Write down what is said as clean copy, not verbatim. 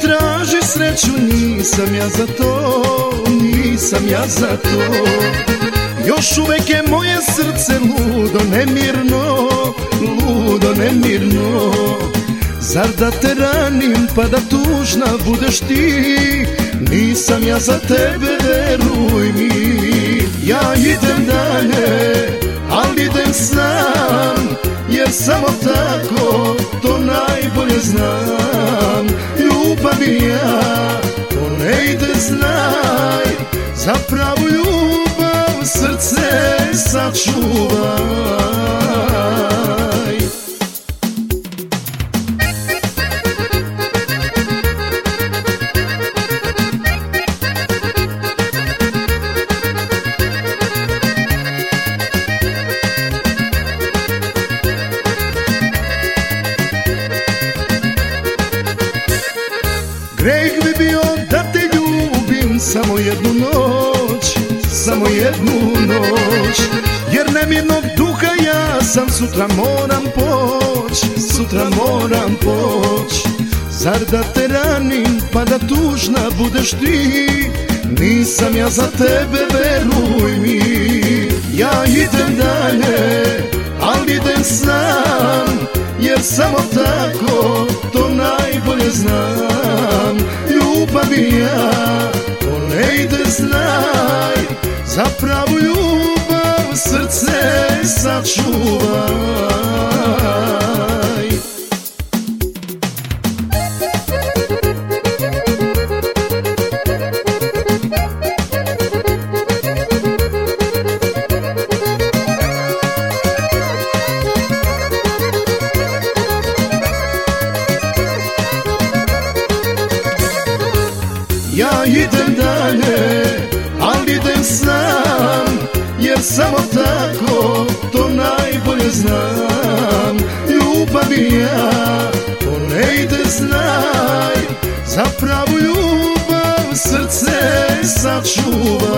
traži sreću, nisam ja za to, nisam ja za to. Još uvek je moje srce ludo, nemirno, ludo, nemirno. Zar da te ranim pa da tužna budeš ti, nisam ja za tebe, veruj mi. Ja idem dalje, ali idem sam, jer samo tako to najbolje znam. Ljubav i ja, to ne ide, znaj, za pravu ljubav srce sačuvaj. Greh bi bio da te ljubim samo jednu noć, samo jednu noć. Jer nemirnog duha ja sam, sutra moram poć, sutra moram poć. Zar da te ranim pa da tužna budeš ti, nisam ja za tebe, veruj mi. Ja idem dalje, ali idem sam, jer samo tako to najbolje znam. Ljubav i ja, to ne ide, znaj, za pravu ljubav srce sačuvaj. Ja idem dalje, ali idem sam, jer samo tako to najbolje znam. Ljubav i ja, to ne ide, znaj, za pravu ljubav srce sačuvaj.